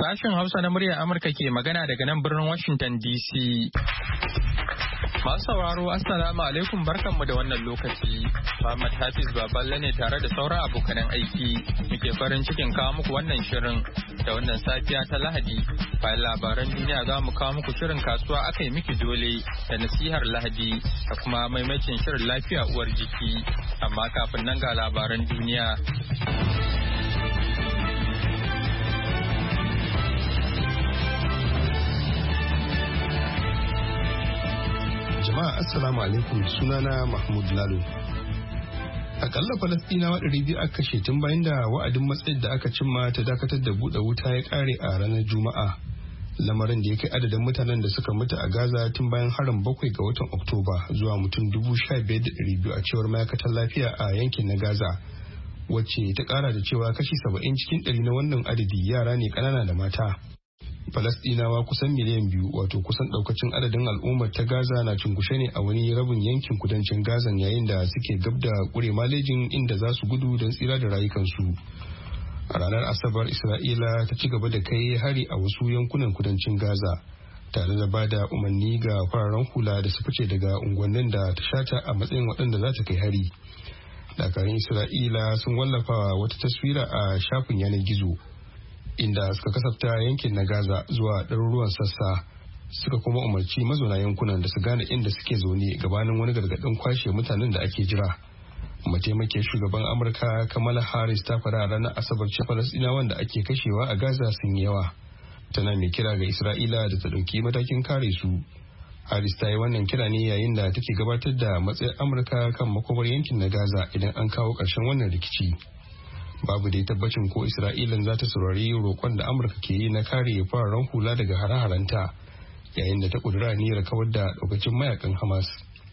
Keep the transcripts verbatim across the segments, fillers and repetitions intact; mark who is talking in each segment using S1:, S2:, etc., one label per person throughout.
S1: Sashen Hausa na muryar Amurka ke magana daga nan birnin Washington D C. Masu sauraro Assalamu alaikum barkanmu da wannan lokaci. Muhammad Hafiz Baballe ne tare da sauran abokanan aiki. Muke farin cikin kawo muku wannan shirin da wannan safiya ta Lahadi. Bayan labaran duniya za mu kawo muku shirin kasuwa aka yi miki dole da nasihar Lahadi da kuma maimacin shirin lafiya uwar jiki. Amma kafin nan ga labaran duniya.
S2: Jama'a assalamu alaikum, sunana Mahmud Lalo. Akalla Falastinawa ɗari biyu aka kashe tun bayan da wa'adin matsayin da aka cimma ta dakatar da buɗe wuta ya ƙare a ranar Juma'a. Lamarin da ya kai adadin mutanen da suka mutu a Gaza tun bayan harin bakwai ga watan Oktoba zuwa mutum dubu sha biyar da ɗari biyu a cewar ma'aikatar lafiya a yankin na Gaza, wacce ta ƙara da cewa kashi saba'in cikin ɗari na wannan adadi yara ne ƙanana da mata. Falastinawa kusan miliyan biyu, wato kusan daukacin adadin al'ummar ta Gaza, na cunkushe ne a wani rabin yankin kudancin Gaza yayin da suke gab da kure malejin inda za su gudu don tsira da rayukansu. A ranar Asabar, Isra'ila ta ci gaba da kai hari a wasu yankunan kudancin Gaza tare da bada umarni ga fararen hula da su fice daga unguwannin da ta shata a matsayin waɗanda za ta kai hari. Dakarun Isra'ila sun wallafa wata taswira a shafin yanar gizo inda suka kasafta yankin na Gaza zuwa ɗaruruwan sassa, suka kuma umarci mazauna yankunan da su gane inda suke zaune gabanin wani gargaɗin kwashe mutanen da ake jira. Mataimakin shugaban Amurka Kamala Harris ta faɗa a ranar Asabar ce Falasɗinawan da ake kashewa a Gaza sun yawa. Tana mai kira ga Isra'ila da ta ɗauki matakin kare su. Harris ta yi wannan kira ne yayin da take gabatar da matsayin Amurka kan makomar yankin na Gaza idan an kawo ƙarshen wannan rikici. Babu dai tabbacin ko Isra'ilan za ta saurari roƙon da Amurka ke yi na kare fararen hula daga hare-harenta yayin da ta ƙudura niyyar kawar da ɗaukacin mayakan Hamas.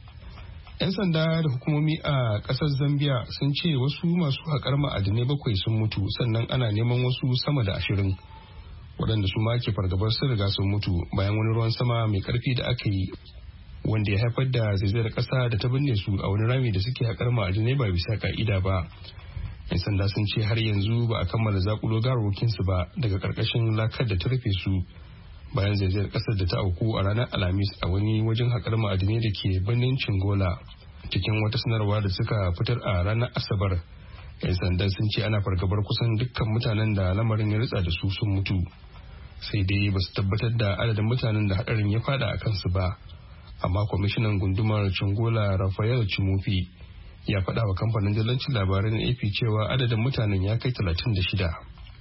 S2: 'Yan sanda da hukumomi a ƙasar Zambia sun ce wasu masu haƙar ma'adinai bakwai sun mutu, sannan ana neman wasu sama da ashirin waɗanda su ma ke fargabar sun riga sun mutu bayan wani ruwan sama mai ƙarfi da aka yi wanda ya haifar da zaizayar ƙasa da ta binne su a wani rami da suke haƙar ma'adinai ba bisa ka'ida ba. 'Yan sanda sun ce har yanzu ba a kammala zakulo gawarwakinsu ba daga karkashin lakar da ta rufe su bayan zaizayar kasar da ta auku a ranar Alhamis a wani wajen haƙar ma'adinai da ke birnin Chingola. Cikin wata sanarwa da suka fitar a ranar Asabar, 'yan sanda sun ce ana fargabar kusan dukkan mutanen da lamarin ya ritsa da su sun mutu, sai dai ba su tabbatar da adadin mutanen da haɗarin ya fada a kansu ba. Amma kwamishinan gundumar Chingola Rafael Chimufi ya faɗa wa kamfanin dillancin labarai na A P cewa adadin mutanen ya kai talatin da shida.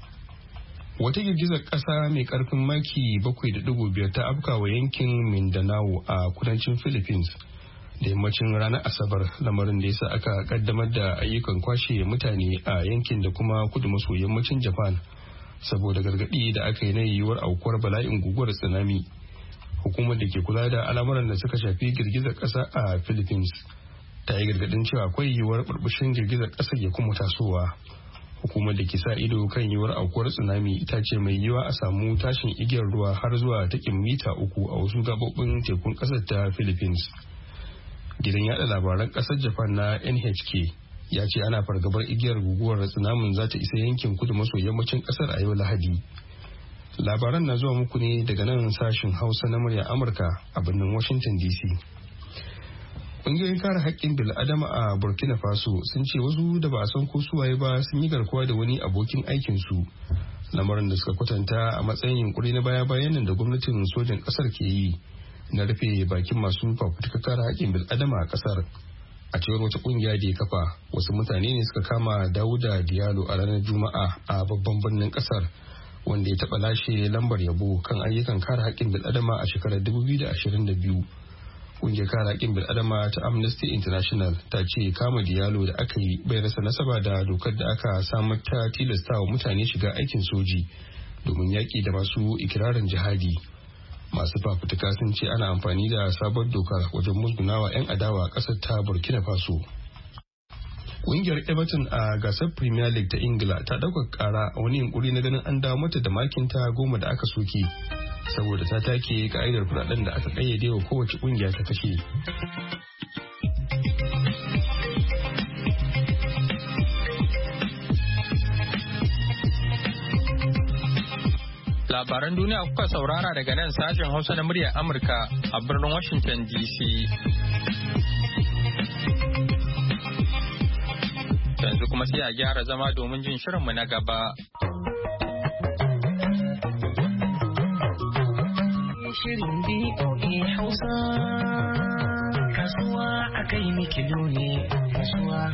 S2: Wata girgizar ƙasa mai ƙarfin maki bakwai da ɗigo biyar ta afka wa yankin Mindanao a kudancin Philippines da yammacin ranar Asabar, lamarin da yasa aka kaddamar da ayyukan kwashe mutane a yankin da kuma kudu maso yammacin Japan saboda gargaɗi da aka yi na yiwuwar aukuwar bala'in guguwar tsunami. Hukumar da ke kula da al'amuran da suka shafi girgizar ƙasa a Philippines ta yi gargadin cewa akwai yiwuwar burbushin girgizar ƙasar ya kuma tasowa. Hukumar da ke sa ido kan yiwuwar aukuwar tsunami ta ce mai yiwuwa a samu tashin igiyar ruwa har zuwa takin mita uku a wasu gabobin tekun ƙasar ta Philippines. Gidan yada labaran ƙasar Japan na N H K ya ce ana fargabar igiyar guguwar tsunamin za ta isa yankin kudu maso yammacin ƙasar a yau Lahadi. Labaran na zuwa muku ne daga nan sashin Hausa na murya Amurka a birnin Washington D C. Ƙungiyoyin kare haƙƙin bil'adama a Burkina Faso sun ce wasu da ba a san ko suwaye ba sun yi garkuwa da wani abokin aikinsu, lamarin da suka kwatanta a matsayin yunkuri na baya-bayan nan da gwamnatin sojan ƙasar ke yi na rufe bakin masu fafutukar kare haƙƙin bil'adama a ƙasar. A cewar wata ƙungiya da ya kafa, wasu mutane ne suka kama Dawuda Diallo a ranar Juma'a a babban birnin ƙasar, wanda ya taɓa lashe lambar yabo kan ayyukan kare haƙƙin bil'adama a shekarar dubu biyu da ashirin da biyu. Kungiyar kare haƙƙin bil'adama ta Amnesty International ta ce kama Diallo da aka yi bai rasa nasaba da dokar da aka samar ta tilasta wa mutane shiga aikin soji domin yaƙi da masu ikirarin jihadi. Masu fafutuka sun ce ana amfani da sabon dokar wajen musgunawa 'yan adawa a ƙasar ta Burkina Faso. Kungiyar Everton a gasar Premier League ta Ingila ta ɗaukar ƙara a wani yunkuri na ganin an dawo mata da makinta goma da aka soke, saboda ta take ka'idar kuɗaɗen da aka ƙayyade wa kowace ƙungiya ta kashe.
S1: Labaran duniya kuka saurara daga nan sashen Hausa na muryar Amurka a birnin Washington D C. Yanzu kuma sai a gyara zama domin jin shirinmu na gaba.
S3: Shirin B O A Hausa, kasuwa akai mikido ne, kasuwa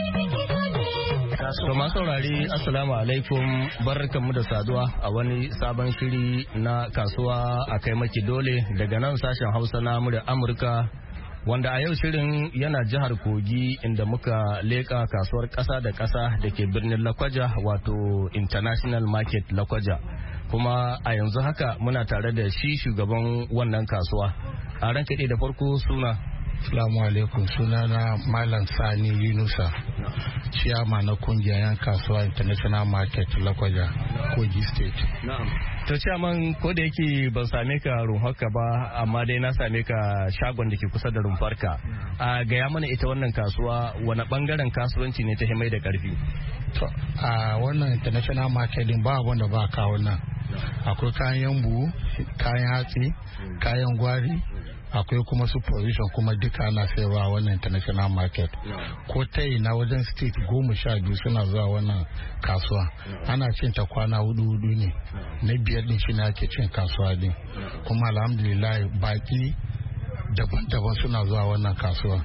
S4: To masu saurari assalamu alaikum, barkanmu da saduwa a wani sabon shiri na kasuwa a kai maki dole daga nan sashen Hausa na muryar Amurka, wanda a yau shirin yana jihar Kogi inda muka leka kasuwar ƙasa da ƙasa da ke birnin Lakwaja, wato International Market Lakwaja. Kuma a yanzu haka muna tare da shi shugaban wannan kasuwa. A ranka da farko suna.
S5: Assalamu alaikum, sunana Malam Sani Yunusa, ciyama na kungiyar yan kasuwa International Market Lakwaja, Kogi State.
S4: To ciyaman, ko da yake ban same ka rumfarka ba, amma dai na same ka shagon da ke kusa da rumfarka. A gaya mana ita wannan kasuwa, wani bangaren kasuwanci ne ta himai da karfi?
S5: To a wannan International Market din ba wanda ba kawo nan. Akwai kayan buhu, kayan hatsi, kayan gwari, akwai kuma su provision, kuma duka ana sayarwa wannan International Market. Ko ta na wajen state goma sha biyu suna zuwa wannan kasuwa. Ana cin ta kwana hudu hudu ne. Na biyar din shi ne ake cin kasuwa din. Kuma alhamdulillah baki daban-daban suna zuwa wannan kasuwa.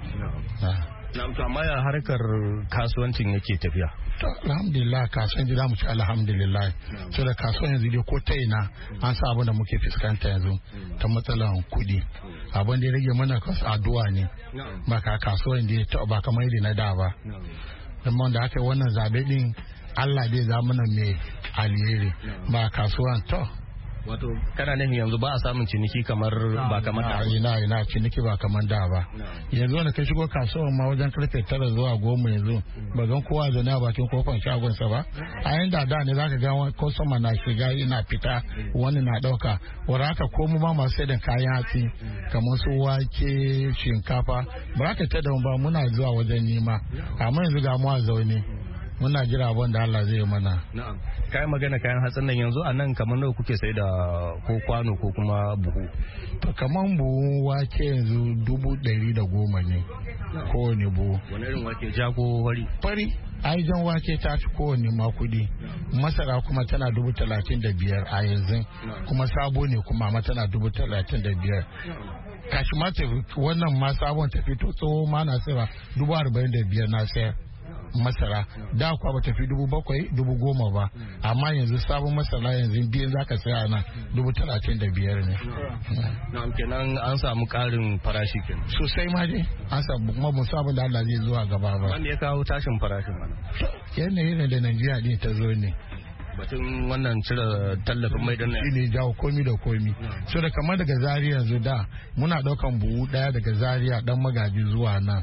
S4: Na amma ya harkar kasuwancin yake tafiya?
S5: To alhamdulillah kasuwan ji mu ci alhamdulillah. So da kasuwan yanzu dai ko ta ina an sa abin da muke fuskanta yanzu ta matsalan kuɗi. Abin da ya rage mana kasu addu'a ne. Ba ka kasuwan da ya ba kamar yadda na da ba. Dan da aka yi wannan zabe din Allah dai za mana mai alheri. Ba kasuwan to
S4: wato kana nufin yanzu ba a samun ciniki kamar ba kamar da
S5: ina ina ciniki ba kamar da ba. Yanzu wanda ka shigo kasuwar ma wajen karfe tara zuwa goma yanzu ba gan kowa zaune a bakin kofar shagonsa ba. A yanda da ne zaka ga kwastoma na shiga ina fita wani na dauka. Wanda haka ko mu ma masu sayar kayan hatsi kamar su wake, shinkafa ba ka tada ba, muna zuwa wajen nima. Amma yanzu ga mu a zaune muna jira abin da Allah zai mana.
S4: Na'am. Kayan magana kayan hatsin nan yanzu a nan kamar nawa kuke sai da ko kwano ko kuma buhu?
S5: To kamar buhu wake yanzu dubu ɗari da goma ne kowane buhu.
S4: Wani irin wake, ja ko wari?
S5: Fari. Ai jan wake ta fi kowane ma kuɗi. Masara kuma tana dubu talatin da biyar a yanzu. Kuma sabo ne kuma ma tana dubu talatin da biyar. Kashi ma wannan ma sabon ta fito tsoho ma na sayarwa dubu arba'in da biyar na sayar. Masara da kuwa ba tafi dubu bakwai dubu goma ba, amma yanzu sabon masara yanzu biyan za ka saya nan dubu talatin da biyar ne.
S4: Na'am, kenan an samu karin farashi kenan
S5: sosai ma dai an samu, kuma mun samu da Allah zai zuwa gaba ba.
S4: Wanda ya kawo tashin farashin mana
S5: yanayi ne da Najeriya din ta zo ne.
S4: Batun wannan cire tallafin mai don
S5: shi ne jawo komi da komi. So da kamar daga Zaria yanzu da muna daukan buhu daya daga Zaria dan Magaji zuwa nan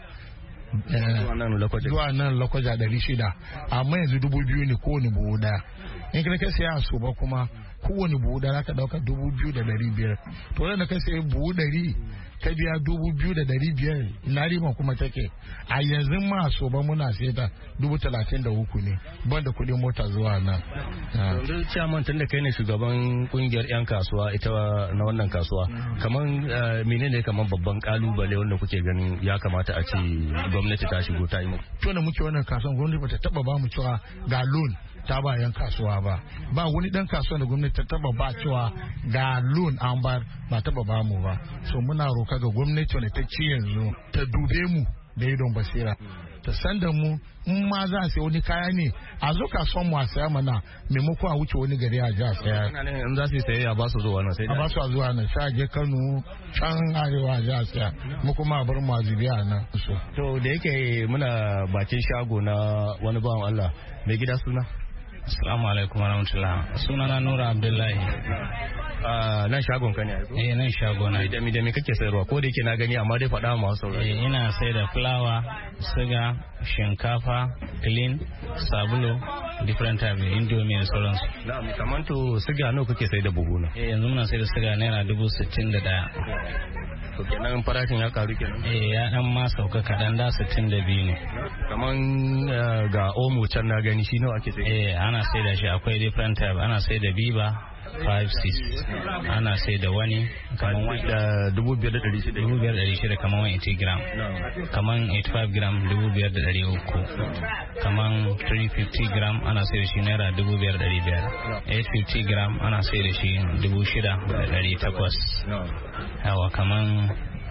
S5: zuwa nan Lakwaja ɗari shida, amma yanzu dubu biyu ne kowane buhu daya. In ka kai saya so ba kuma kowane buhu daya ka dauka dubu biyu da ɗari biyar. To wanda ka sai buhu ɗari ka biya dubu biyu da ɗari biyar, na riba kuma take. A yanzu ma so ba muna sai ta dubu talatin da uku ne ban da kuɗin mota zuwa nan.
S4: Yanzu ciyaman tun da kai ne shugaban kungiyar 'yan kasuwa ita na wannan kasuwa, kamar menene kamar babban kalubale wanda kuke ganin ya kamata a ce gwamnati ta shigo ta yi muku?
S5: To da muke wannan kasuwan gwamnati bata taba ba mu cewa ga loan ta ba 'yan kasuwa ba. Ba wani dan kasuwa da gwamnati ta taba ba cewa ga loan an ba ba taba ba mu ba. So muna roka ga gwamnati wanda ta ci yanzu ta dube mu da idon basira, ta san da mu in ma za a sai wani kaya ne a zo kasuwan mu a saya mana maimako a wuce wani gari a ji a saya.
S4: In za su yi sayayya ba su zuwa nan sai
S5: a ba su zuwa nan sha je Kano can arewa a ji a saya, mu kuma a bar mu a zubi a nan.
S4: To da yake muna bakin shago na wani bawan Allah, mai gida suna?
S6: Assalamu alaikum warahmatullah. Sunana Nura Abdullahi.
S4: Uh, nan shagon ka ne?
S6: Eh, nan shago na.
S4: Da mi da mi kake sayarwa? Ko da yake na gani amma dai faɗa masu saurari.
S6: Eh, ina sai da fulawa, siga, shinkafa, clean, sabulu, different type, indomie da sauransu.
S4: Na'am, kaman to siga nawa kake sai da buhu na?
S6: Eh, yanzu muna sai da siga naira dubu sittin da ɗaya.
S4: To kenan farashin ya karu kenan?
S6: Eh, ya dan ma sauka kaɗan, da sittin da biyu ne.
S4: Kaman ga omo can na gani shi nawa ake sai?
S6: Eh, ana sai da shi akwai different type, ana sai da biba, five six. Ana sai da wani kaman wani
S4: da dubu biyar da ɗari shida
S6: dubu biyar da ɗari shida kaman wani eighty gram, kaman eighty-five gram dubu biyar da ɗari uku, kaman three fifty gram ana sai da shi naira dubu biyar da ɗari biyar, eight fifty gram ana sai da shi dubu shida da ɗari takwas. Yawa kaman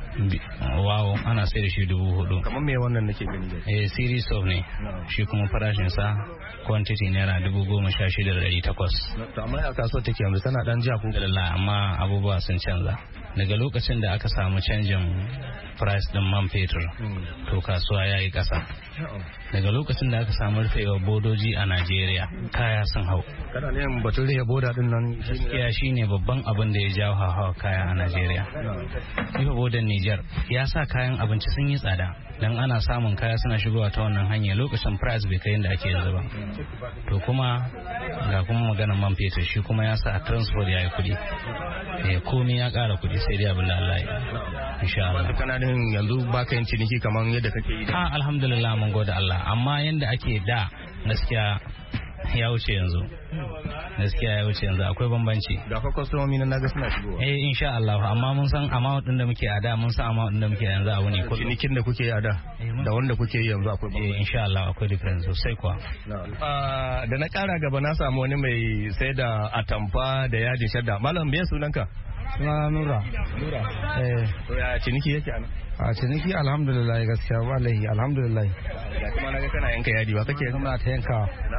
S6: wow ana sai da shi dubu hudu.
S4: Kamar me wannan nake gani da
S6: eh series of ne shi kuma farashin sa quantity naira dubu goma sha shida da ɗari takwas.
S4: To amma a kasuwar take yanzu tana dan ja ko
S6: lalla, amma abubuwa sun canza daga lokacin da aka samu canjin price din man fetur to kasuwa yayi kasa. Daga lokacin da aka samu rufewa bodoji a Najeriya kaya sun hau.
S4: Kana ne batun rage boda din nan
S6: gaskiya shine babban abin da ya jawo hawa kaya a Najeriya. Rufe bodan Niger ya sa kayan abinci sun yi tsada dan ana samun kaya suna shigowa ta wannan hanya lokacin price bai kai yadda ake yanzu ba. To kuma ga kuma maganar man fetur shi kuma ya sa transport yayi kudi. Eh komai ya kara kudi sai dai abin Allah ya insha Allah.
S4: Kana ne yanzu baka yin ciniki kaman yadda kake yi?
S6: Ah alhamdulillah mun gode Allah, amma yanda ake da gaskiya ya wuce yanzu. Gaskiya ya wuce yanzu akwai bambanci.
S4: Da fa kwastomomi na naga suna shigowa.
S6: Eh insha Allah, amma mun san amount din da muke a da mun san amount din da muke yanzu a wuni.
S4: Cinikin da kuke yi a da da wanda kuke yi yanzu akwai bambanci.
S6: Eh insha Allah akwai difference sosai kuwa.
S4: Da na kara gaba na samu wani mai sai da atamfa da yadin shadda. Malam me sunanka?
S7: Suna Nura.
S4: Nura.
S7: Eh.
S4: To ya ciniki yake anan?
S7: A ciniki alhamdulillah gaskiya wallahi alhamdulillah.
S4: Ya kuma naga kana yanka yadi ba kake
S7: kuma ta yanka.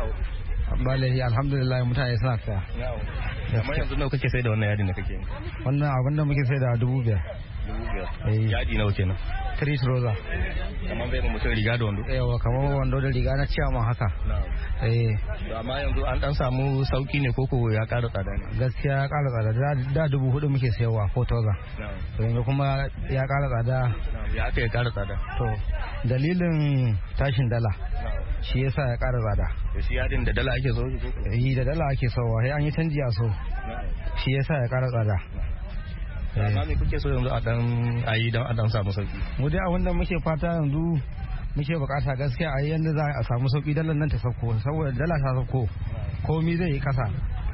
S7: Wallahi alhamdulillah mutane suna saya.
S4: Amma yanzu nawa kake sai da wannan yadin da kake yanka?
S7: Wannan abin da muke sai da dubu biyar.
S4: Dubu biyar. Yadi nawa kenan?
S7: Three trouser.
S4: Kamar bai mutum riga da wando?
S7: Yawa kamar wando da riga na ciyaman haka. Eh.
S4: Amma yanzu an dan samu sauki ne koko ya ƙara tsada ne?
S7: Gaskiya ya ƙara tsada. Da dubu hudu muke sayarwa four thousand. To yanzu kuma ya ƙara tsada.
S4: Ya aka ya ƙara tsada?
S7: To dalilin tashin dala. Shi yasa ya ƙara tsada.
S4: Shi yadin da dala ake so?
S7: Eh da dala ake sowa. Sai an yi canji a so. Shi yasa ya ƙara tsada.
S4: Amma me kuke so yanzu a dan ayi dan a dan samu sauki?
S7: Mu dai abin da muke fata yanzu muke bukata gaskiya a yanda za a samu sauki dalar nan ta sauko, saboda dala ta sauko komai zai yi kasa.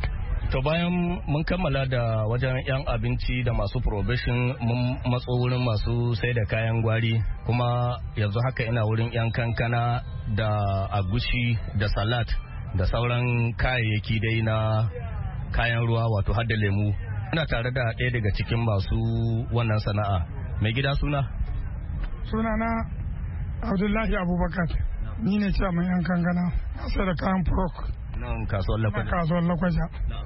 S4: To bayan mun kammala da wajen yan abinci da masu probation mun matso wurin masu sai da kayan gwari, kuma yanzu haka ina wurin yan kankana da agushi da salat da sauran kayayyaki dai na kayan ruwa wato har da lemu. Ina tare da ɗaya daga cikin masu wannan sana'a. Mai gida suna?
S8: Sunana Abdullahi Abubakar. Ni ne cewa mai yan kankana masu da kayan prok.
S4: Nan kasuwar Lakwaja.
S8: Kasuwar Lakwaja.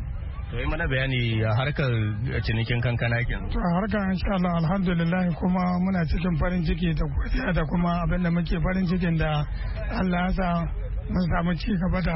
S4: To yi mana bayani a harkar cinikin kankana kenan.
S8: To a harkar insha Allah alhamdulillah kuma muna cikin farin ciki da godiya da kuma abinda muke farin cikin da Allah ya sa mun samu ci gaba da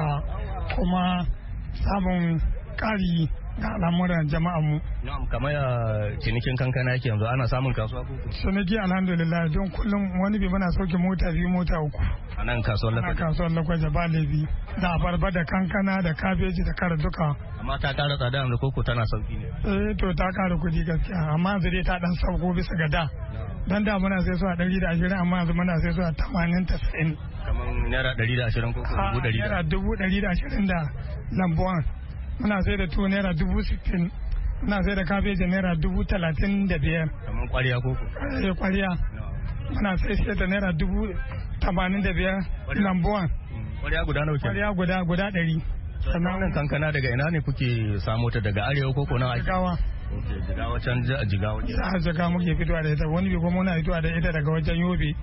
S8: kuma samun ƙari ga al'amuran jama'anmu.
S4: Na'am, kamar ya cinikin kankana yake yanzu ana samun kasuwa ko?
S8: Ciniki alhamdulillah don kullum wani bi muna sauke mota biyu mota uku.
S4: A nan kasuwar Lakwaja?
S8: A kasuwar Lakwaja ba laifi. Da abarba da kankana da kabeji da kara duka.
S4: Amma ta kara tsada yanzu koko tana sauki ne?
S8: Eh to ta kara kuɗi gaskiya amma yanzu dai ta dan sauko bisa ga da. Dan da muna sai su a ɗari da ashirin amma yanzu muna sai su a tamanin tasa'in.
S4: Kamar naira ɗari da ashirin ko dubu ɗari da?
S8: Naira dubu ɗari da ashirin da lambuwan. Muna sai da tuwo naira dubu sittin. Muna sai da kabeji naira dubu talatin da biyar.
S4: Kamar kwariya ko ko?
S8: Eh kwariya. Muna sai sai da naira dubu tamanin da biyar lambuwan.
S4: Kwariya guda nawa ke?
S8: Kwariya guda guda ɗari.
S4: Sannan kankana daga ina ne kuke samo ta, daga arewa ko ko nan ake?
S8: Jigawa.
S4: Okay, jigawa can jigawa.
S8: A jigawa muke fitowa da ita, wani bi kuma muna fitowa da ita daga wajen Yobe.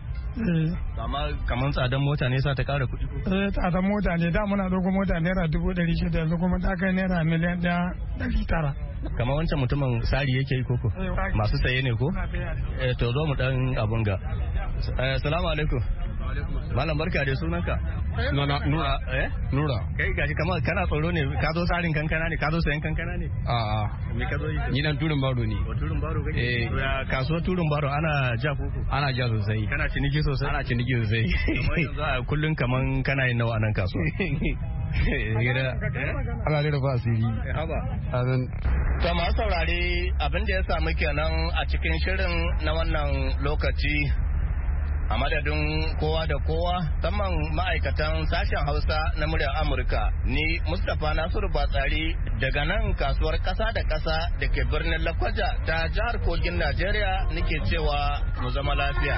S4: Amma kamar tsadan mota ne sa ta kara kuɗi ko?
S8: Eh tsadan mota ne, da muna ɗauko mota naira dubu ɗari shida yanzu kuma ta kai naira miliyan ɗaya ɗari tara.
S4: Kamar wancan mutumin sari yake yi koko? Masu saye ne ko? Eh to zo mu dan abun ga. Assalamu alaikum. Malam barka da sunanka?
S9: Nuna Nura.
S4: Eh?
S9: Nura.
S4: Kai gashi kamar kana tsoro ne, ka zo sarin kankana ne, ka zo sayan kankana ne?
S9: A a.
S4: Me ka zo yi?
S9: Ni dan turin baro ne.
S4: O turin baro kake?
S9: Eh.
S4: Ya kasuwar turin baro ana ja koko?
S9: Ana ja sosai.
S4: Kana ciniki sosai?
S9: Ana ciniki sosai.
S4: Kamar yanzu a kullun kaman kana yin nawa nan kasuwa?
S9: Gira. Allah da ba asiri.
S4: Haba.
S9: Azan.
S4: To masu saurare abin da ya samu kenan a cikin shirin na wannan lokaci. A madadin kowa da kowa, saman ma'aikatan sashen Hausa na muryar Amurka, ni Mustapha Nasiru Batsari daga nan kasuwar ƙasa da ƙasa da ke birnin Lakwaja ta jihar Kogin Najeriya nake cewa mu zama lafiya.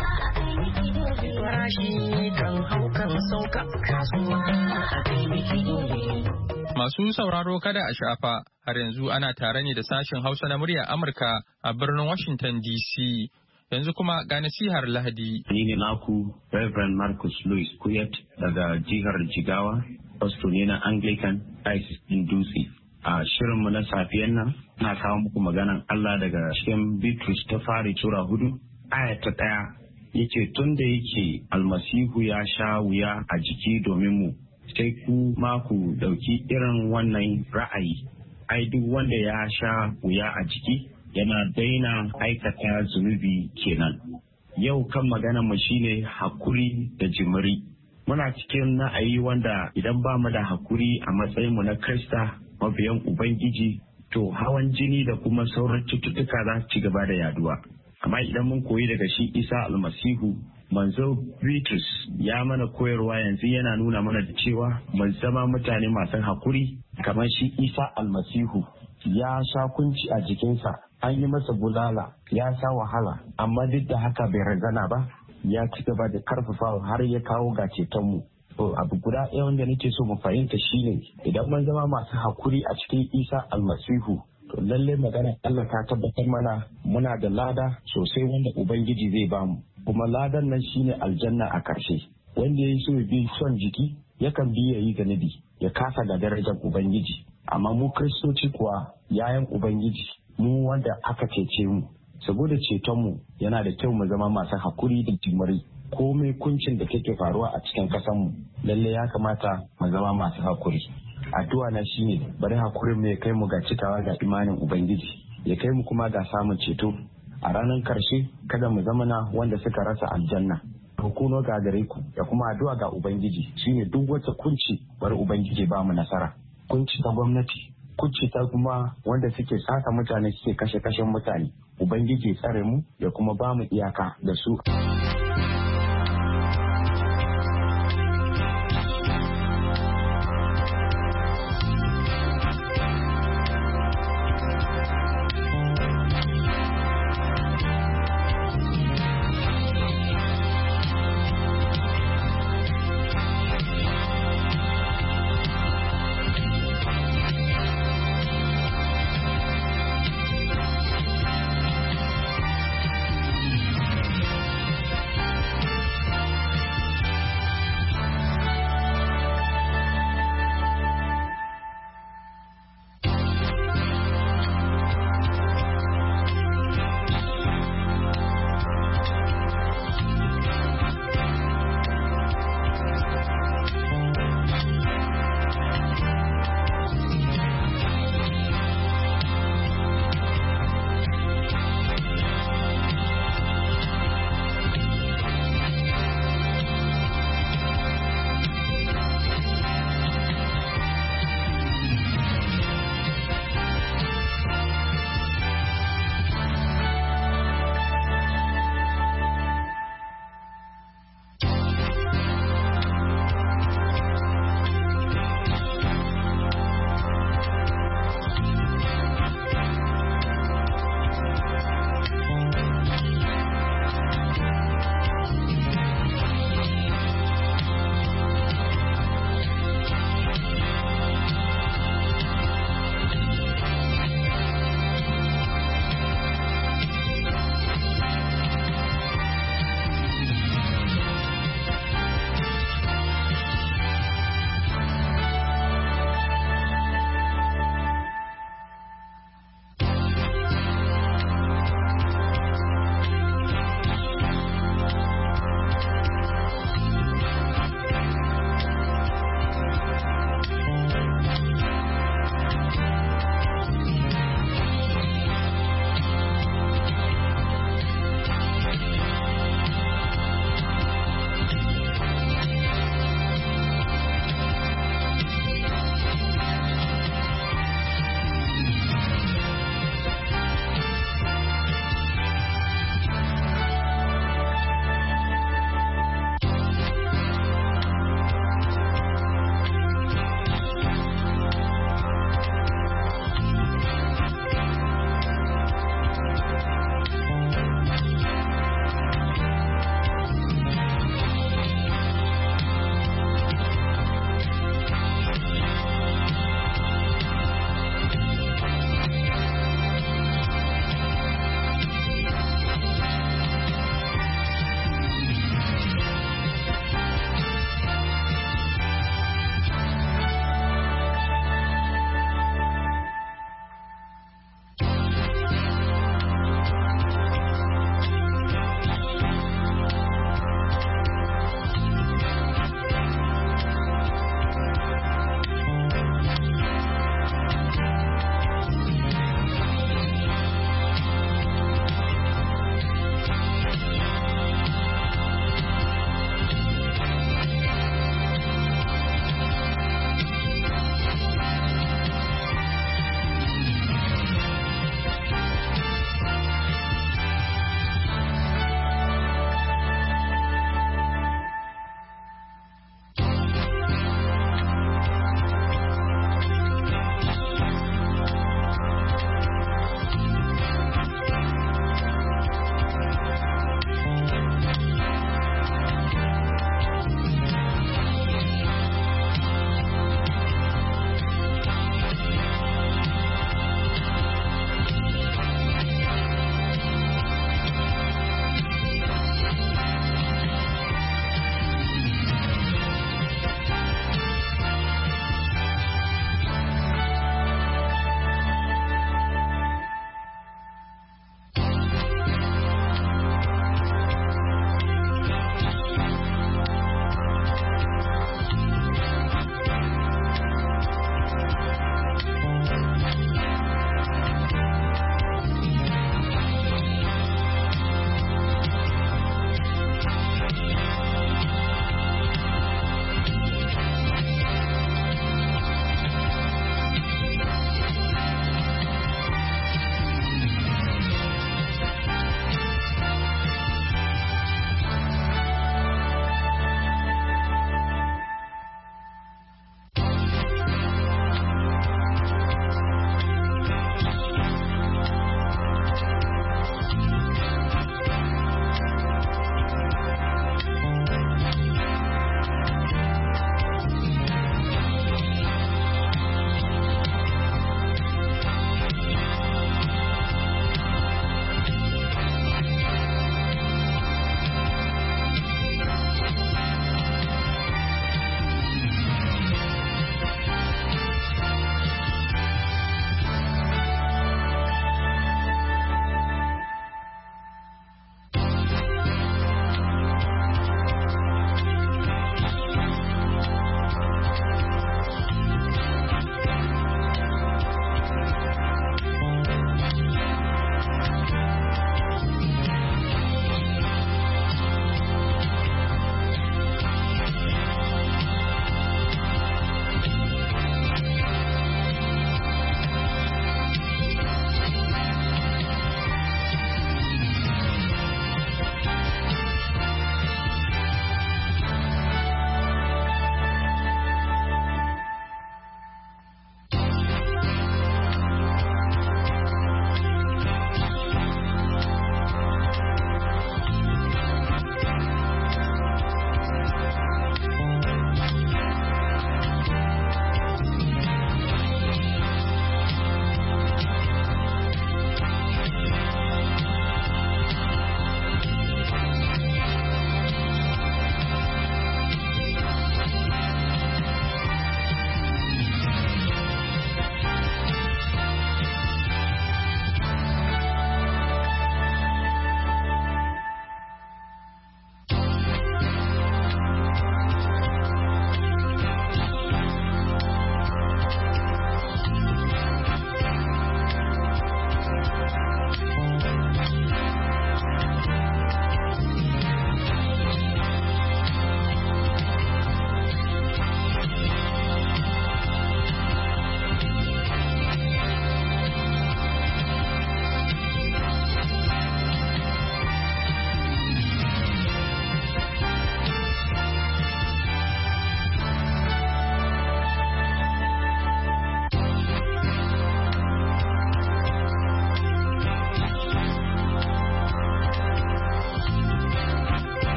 S1: Masu sauraro kada a shafa, har yanzu ana tare ne da sashen Hausa na muryar Amurka a birnin Washington D C. Yanzu kuma ga nasihar Lahadi.
S10: Ni ne naku Reverend Marcus Louis Kuyat daga jihar Jigawa, pastor ne na Anglican Diocese in Dutse. A shirinmu na safiyan nan, na kawo muku maganan Allah daga cikin Bitrus ta fari tura hudu, aya ta ɗaya. Yace tun da yake almasihu ya sha wuya a jiki domin mu, sai ku ma ku ɗauki irin wannan ra'ayi. Ai duk wanda ya sha wuya a jiki, yana daina aikata zunubi kenan. Yau kan magana mu shine hakuri da jimiri. Muna cikin na'ayi wanda idan ba mu da hakuri a matsayin mu na Krista mabiyan Ubangiji, to hawan jini da kuma sauran cututtuka za su ci gaba da yaduwa. Amma idan mun koyi daga shi Isa almasihu, manzo Bitrus ya mana koyarwa yanzu yana nuna mana da cewa mun zama mutane masu hakuri kamar shi Isa almasihu. Ya sha kunci a jikinsa, an yi masa bulala, ya sha wahala, amma duk da haka bai razana ba, ya ci gaba da karfafawa har ya kawo ga cetonmu. To abu guda ɗaya wanda nake so mu fahimta shine idan mun zama masu hakuri a cikin Isa almasihu, to lalle magana Allah ta tabbatar mana muna da lada sosai wanda Ubangiji zai bamu. Kuma ladan nan shine aljanna a ƙarshe. Wanda ya so ya bi son jiki yakan bi ya yi zanibi, ya kasa ga darajar Ubangiji. Amma mu Kiristoci kuwa yayan Ubangiji, mu wanda aka cece mu, saboda cetonmu yana da kyau mu zama masu hakuri da jimiri. Komai kuncin da kake faruwa a cikin ƙasanmu, lalle ya kamata mu zama masu hakuri. Addu'a na shine bari hakurin mu ya kai mu ga cikawa ga imanin Ubangiji, ya kai mu kuma ga samun ceto. A ranar karshe kada mu zama na wanda suka rasa aljanna. Hukuno ga gare ku da kuma addu'a ga Ubangiji shine duk wata kunci bari Ubangiji ba mu nasara. Kunci ta gwamnati, kunci ta kuma wanda suke saka mutane suke kashe-kashen mutane. Ubangiji tsare mu da kuma ba mu iyaka da su.